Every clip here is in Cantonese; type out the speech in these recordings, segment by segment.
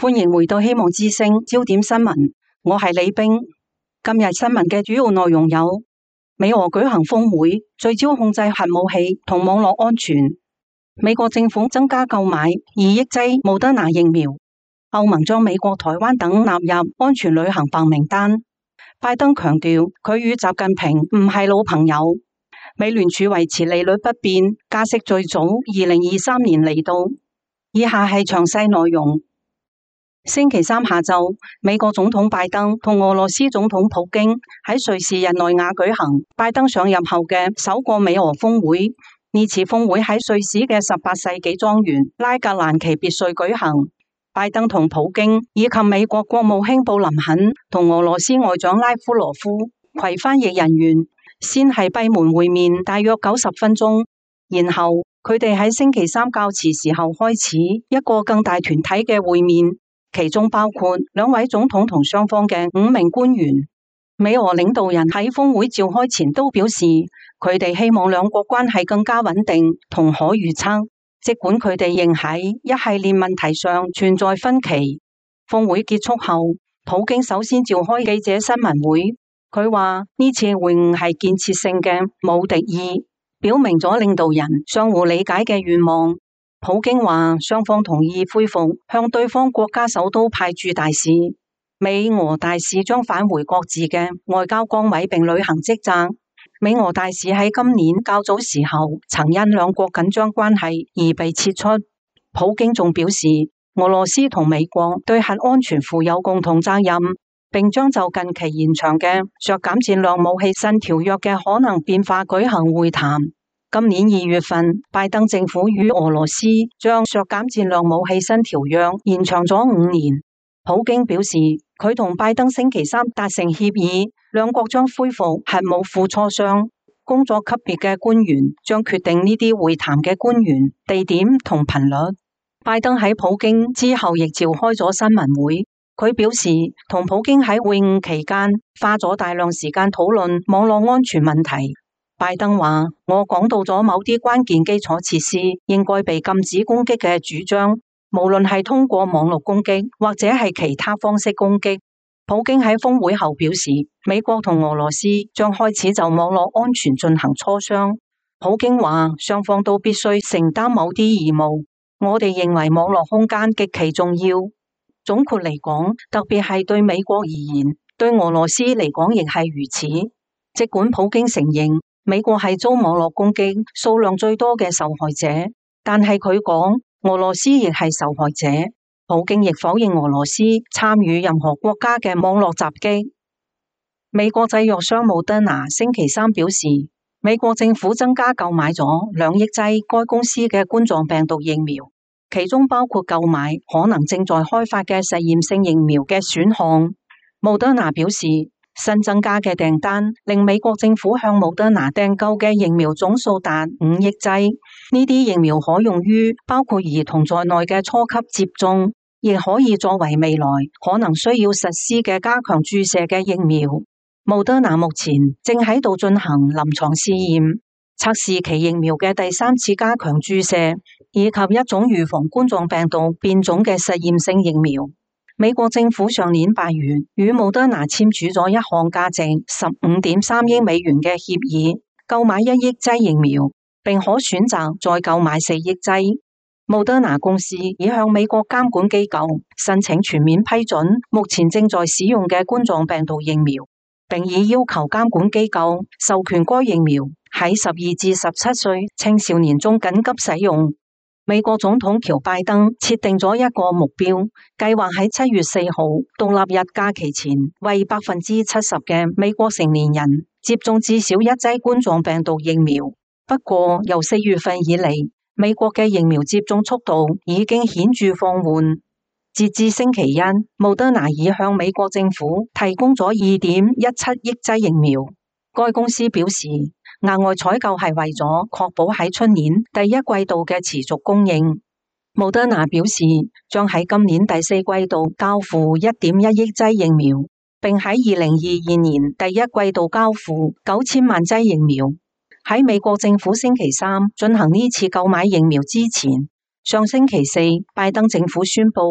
歡迎回到希望之聲焦點新聞，我係李冰。今日新聞嘅主要內容有：美俄舉行峰會，聚焦控制核武器同網絡安全；美國政府增加購買2億劑莫德納疫苗；歐盟將美國、台灣等納入安全旅行白名單；拜登強調佢與習近平唔係老朋友；美聯儲維持利率不變，加息最早2023年嚟到。以下係詳細內容。星期三下晝，美國總統拜登同俄羅斯總統普京喺瑞士日內瓦舉行拜登上任後嘅首個美俄峰會。呢次峰會喺瑞士嘅18世紀莊園拉格蘭奇別墅舉行。拜登同普京以及美國國務卿布林肯同俄羅斯外長拉夫羅夫携翻譯人員，先係閉門會面大約90分鐘，然後佢哋喺星期三較遲時候開始一個更大團體嘅會面。其中包括2位總統同雙方嘅5名官員。美俄領導人喺峰會召開前都表示，佢哋希望兩國關係更加穩定同可預測，儘管佢哋仍喺一系列問題上存在分歧。峰會結束後，普京首先召開記者新聞會，佢話呢次會晤係建設性嘅，冇敵意，表明咗領導人相互理解嘅願望。普京話雙方同意恢復向對方國家首都派駐大使，美俄大使將返回各自嘅外交崗位並履行職責。美俄大使喺今年較早時候曾因兩國緊張關係而被撤出。普京仲表示，俄羅斯同美國對核安全負有共同責任，並將就近期延長嘅削減戰略武器新條約嘅可能變化舉行會談。今年2月份，拜登政府與俄羅斯將削減戰略武器新條約延長咗5年。普京表示，佢同拜登星期三達成協議，兩國將恢復核武庫磋商，工作級別嘅官員將決定呢啲會談嘅官員、地點同頻率。拜登喺普京之後亦召開咗新聞會，佢表示同普京喺會晤期間花咗大量時間討論網絡安全問題。拜登話：我講到咗某啲關鍵基礎設施應該被禁止攻擊嘅主張，無論係通過網絡攻擊或者係其他方式攻擊。普京喺峰會後表示，美國同俄羅斯將開始就網絡安全進行磋商。普京話：雙方都必須承擔某啲義務，我哋認為網絡空間極其重要。總括嚟講，特別係對美國而言，對俄羅斯嚟講亦係如此。儘管普京承認美國係遭網絡攻擊數量最多嘅受害者，但係佢講俄羅斯亦係受害者。普京亦否認俄羅斯參與任何國家嘅網絡襲擊。美國製藥商莫德納星期三表示，美國政府增加購買咗2億劑該公司嘅冠狀病毒疫苗，其中包括購買可能正在開發嘅實驗性疫苗嘅選項。莫德納表示，新增加嘅訂單令美國政府向莫德納訂購嘅疫苗總數達5億劑。呢啲疫苗可用於包括兒童在內嘅初級接種，亦可以作為未來可能需要實施嘅加強注射嘅疫苗。莫德納目前正喺度進行臨床試驗，測試其疫苗嘅第3次加強注射，以及一種預防冠狀病毒變種嘅實驗性疫苗。美國政府上年8月與莫德納簽署咗一項價值15.3億美元嘅協議，購買1億劑疫苗，並可選擇再購買4億劑。莫德納公司已向美國監管機構申請全面批准目前正在使用嘅冠狀病毒疫苗，並已要求監管機構授權該疫苗喺12至17歲青少年中緊急使用。美國總統喬拜登設定咗一個目標，計劃喺7月4號獨立日假期前，為70%嘅美國成年人接種至少1劑冠狀病毒疫苗。不過，由4月份以嚟，美國嘅疫苗接種速度已經顯著放緩。截至星期一，莫德納已向美國政府提供咗2.17億劑疫苗。該公司表示，額外採購係為咗確保喺出年第一季度嘅持續供應。莫德納表示，將喺今年第4季度交付1.1億劑疫苗，並喺2022年第一季度交付9000萬劑疫苗。喺美國政府星期三進行呢次購買疫苗之前，上星期四，拜登政府宣布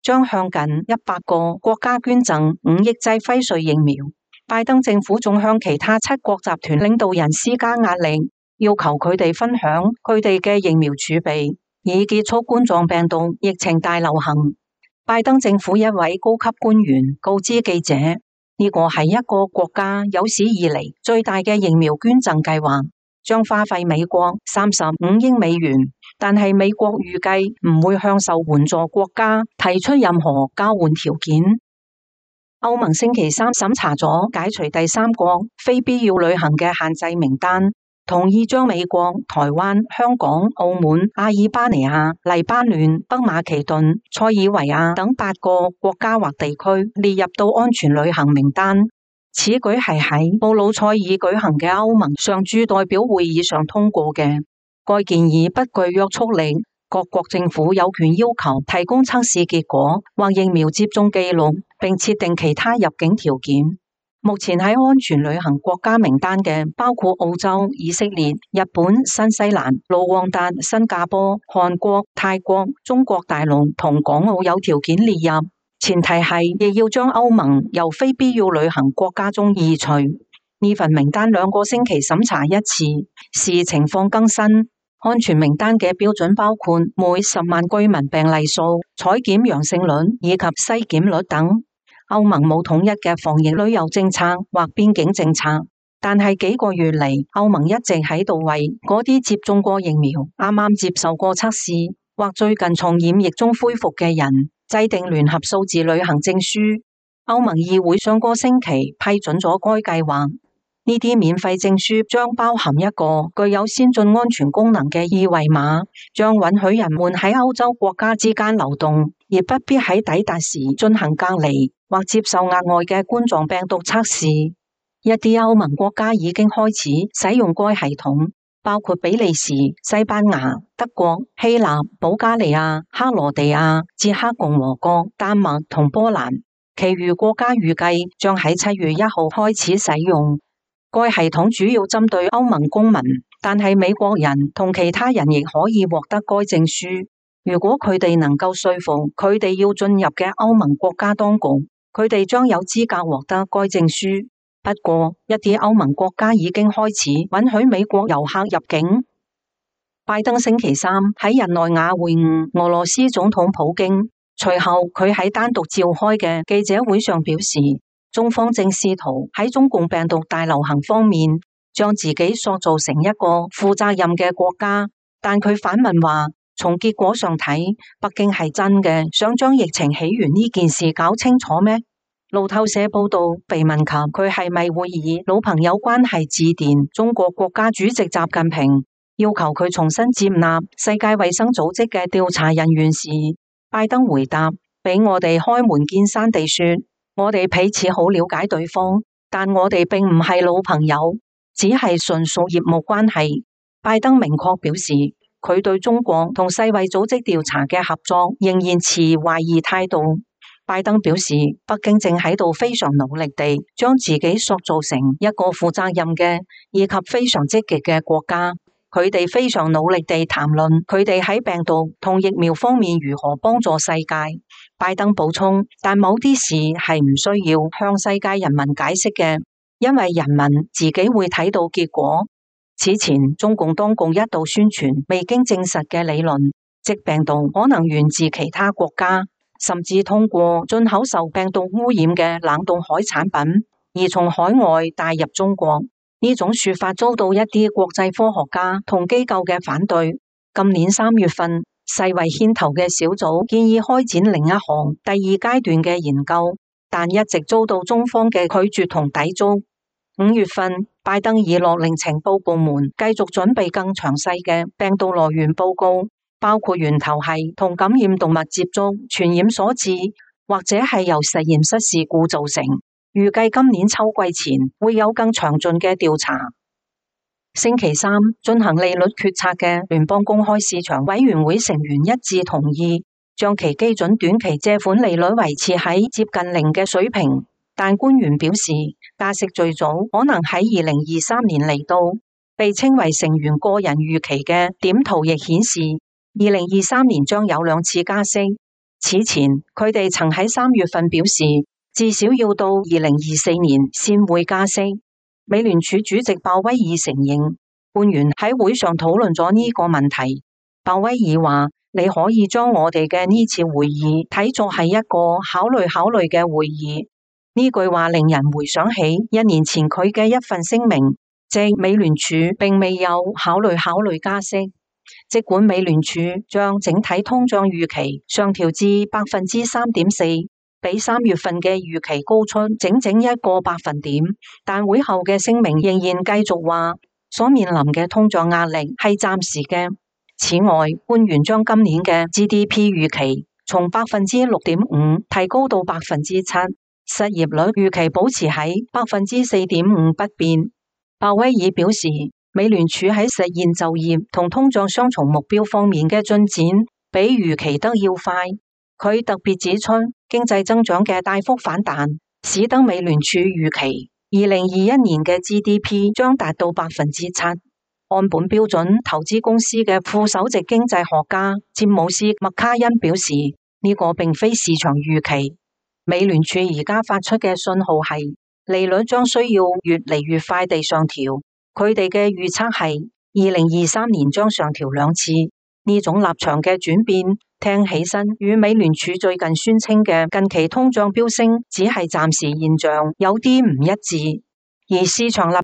將向近100個國家捐贈5億劑輝瑞疫苗。拜登政府仲向其他7國集團領導人施加壓力，要求佢哋分享佢哋嘅疫苗儲備，以結束冠狀病毒疫情大流行。拜登政府一位高級官員告知記者，呢個係一個國家有史以嚟最大嘅疫苗捐贈計劃，將花費美國35億美元，但係美國預計唔會向受援助國家提出任何交換條件。歐盟星期三審查咗解除第3國非必要旅行嘅限制名單，同意將美國、台灣、香港、澳門、阿爾巴尼亞、黎巴嫩、北馬其頓、塞爾維亞等8個國家或地區列入到安全旅行名單。此舉係喺布魯塞爾舉行嘅歐盟常駐代表會議上通過嘅。該建議不具約束力，各國政府有權要求提供測試結果或疫苗接種記錄，並設定其他入境條件。目前喺安全旅行國家名單嘅包括澳洲、以色列、日本、新西蘭、盧旺達、新加坡、韓國、泰國、中國大陸同港澳有條件列入，前提係亦要將歐盟由非必要旅行國家中移除。呢份名單2個星期審查一次，視情況更新。安全名單嘅標準包括每10萬居民病例數、採檢陽性率以及篩檢率等。歐盟冇統一嘅防疫旅遊政策或邊境政策，但係幾個月嚟，歐盟一直喺度為嗰啲接種過疫苗、啱啱接受過測試或最近從染疫中恢復嘅人制定聯合數字旅行證書。歐盟議會上個星期批准咗該計劃。呢啲免費證書將包含一個具有先進安全功能嘅二維碼，將允許人們喺歐洲國家之間流動，而不必喺抵達時進行隔離或接受額外嘅冠狀病毒測試。一啲歐盟國家已經開始使用該系統，包括比利時、西班牙、德國、希臘、保加利亞、克羅地亞、捷克共和國、丹麥同波蘭。其餘國家預計將喺7月1號開始使用。該系統主要針對歐盟公民，但係美國人同其他人亦可以獲得該證書。如果佢哋能夠說服佢哋要進入嘅歐盟國家當局，佢哋將有資格獲得該證書。不過，一啲歐盟國家已經開始允許美國遊客入境。拜登星期三喺日內瓦會晤俄羅斯總統普京，隨後佢喺單獨召開嘅記者會上表示，中方正試圖喺中共病毒大流行方面將自己塑造成一個負責任嘅國家，但佢反問話，從結果上睇，北京係真嘅想將疫情起源呢件事搞清楚咩？路透社報道，被問及佢係咪會以老朋友關係致電中國國家主席習近平，要求佢重新接納世界衛生組織嘅調查人員時，拜登回答，俾我哋開門見山地說，我哋彼此好了解對方，但我哋並唔係老朋友，只係純屬業務關係。拜登明確表示，佢對中國同世衛組織調查嘅合作仍然持懷疑態度。拜登表示，北京正喺度非常努力地將自己塑造成一個負責任嘅以及非常積極嘅國家。佢哋非常努力地談論佢哋喺病毒同疫苗方面如何幫助世界。拜登補充，但某啲事係唔需要向世界人民解釋嘅，因為人民自己會睇到結果。此前，中共當局一度宣傳未經證實嘅理論，即病毒可能源自其他國家，甚至通過進口受病毒污染嘅冷凍海產品，而從海外帶入中國。呢種說法遭到一啲國際科學家同機構嘅反對。今年3月份，世衛牽頭嘅小組建議開展另一項第2階段嘅研究，但一直遭到中方嘅拒絕同抵觸。5月份，拜登已勒令情報部門繼續準備更詳細嘅病毒來源報告，包括源頭係同感染動物接觸傳染所致，或者係由實驗室事故造成。預計今年秋季前會有更詳盡嘅調查。星期三進行利率決策嘅聯邦公開市場委員會成員一致同意將其基準短期借款利率維持喺接近0嘅水平，但官員表示加息最早可能喺2023年嚟到。被稱為成員個人預期嘅點圖亦顯示，2023年將有2次加息。 此前，佢哋曾喺3月份表示，至少要到2024年先會加息。美聯儲主席鮑威爾承認，官員喺會上討論咗呢個問題。鮑威爾話：你可以將我哋嘅呢次會議睇作係一個考慮嘅會議。呢句話令人回想起1年前佢嘅一份聲明，即美聯儲並未有考慮加息。儘管美聯儲將整體通脹預期上調至3.4%，比3月份嘅預期高出整1個百分點，但會後嘅聲明仍然繼續話，所面臨嘅通脹壓力係暫時嘅。此外，官員將今年嘅 GDP 預期從6.5%提高到7%，失業率預期保持喺4.5%不變。鮑威爾表示，美聯儲喺實現就業同通脹雙重目標方面嘅進展比預期得要快。佢特別指出，經濟增長嘅大幅反彈，使得美聯儲預期2021年嘅 GDP 將達到7%。按本標準投資公司嘅副首席經濟學家詹姆斯麥卡恩表示，呢個並非市場預期。美聯儲而家發出嘅信號係利率將需要越嚟越快地上調。佢哋嘅預測係2023年將上調2次。呢種立場嘅轉變聽起身與美聯儲最近宣稱嘅近期通脹飆升只係暫時現象有啲唔一致，而市場立